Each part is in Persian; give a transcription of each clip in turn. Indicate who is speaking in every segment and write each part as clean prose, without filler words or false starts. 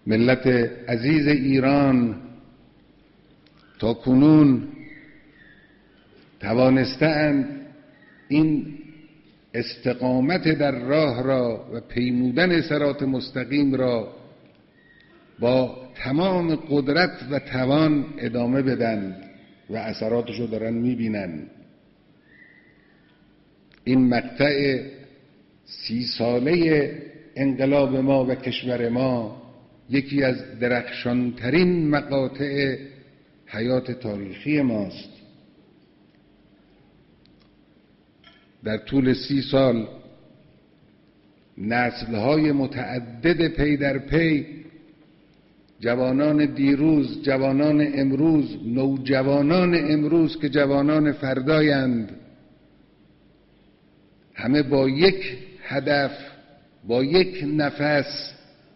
Speaker 1: ملت عزیز ایران تا کنون توانستند این استقامت در راه را و پیمودن صراط مستقیم را با تمام قدرت و توان ادامه بدن و اثراتش رو دارن میبینن. این مقطع 30 ساله انقلاب ما و کشور ما یکی از درخشانترین مقاطع حیات تاریخی ماست. در طول 30 سال نسل‌های متعدد پی در پی، جوانان دیروز، جوانان امروز، نوجوانان امروز که جوانان فردایند، همه با یک هدف، با یک نفس،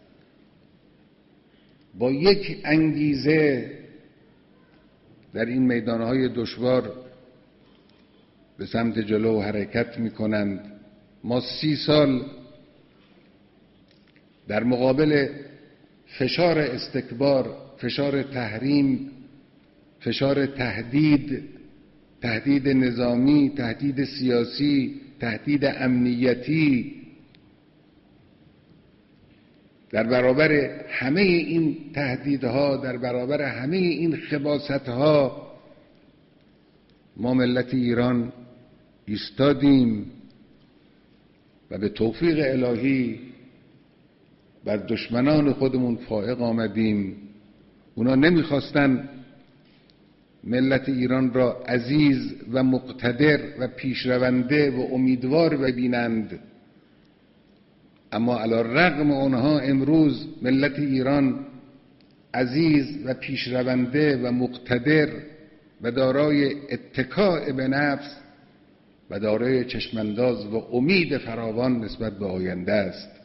Speaker 1: با یک انگیزه در این میدانهای دشوار به سمت جلو حرکت می‌کنند. ما 30 سال در مقابل فشار استکبار، فشار تحریم، فشار تهدید نظامی، تهدید سیاسی، تهدید امنیتی، در برابر همه این تهدیدها، در برابر همه این خباثتها، ما ملت ایران ایستادیم و به توفیق الهی بر دشمنان خودمون فائق آمدیم. اونا نمیخواستن ملت ایران را عزیز و مقتدر و پیشرونده و امیدوار ببینند، اما علی الرغم اونها امروز ملت ایران عزیز و پیشرونده و مقتدر و دارای اتکاء به نفس و دارای چشمانداز و امید فراوان نسبت به آینده است.